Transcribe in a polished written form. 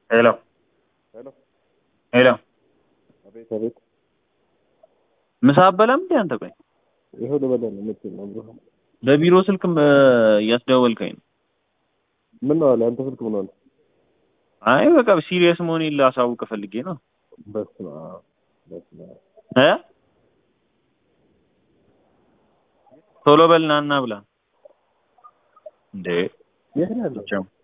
ሄሎ ሄሎ ሄሎ አቤት አቤት። ምሳ አትበላም እንዴ አንተ? ቆይ ይኸው ልበላ ነው የምትል ነው። በቢሮ ስልክ እያስደወልከኝ ነው? ምን ነው አለ አንተ ስልክ ምን አለ? አይ በቃ ሲሪየስ መሆኔን ላሳውቅ ፈልጌ ነው። በስመ አብ በስመ አብ። እ ቶሎ በልና እና ብላ እንዴ። የት ነው ያለው?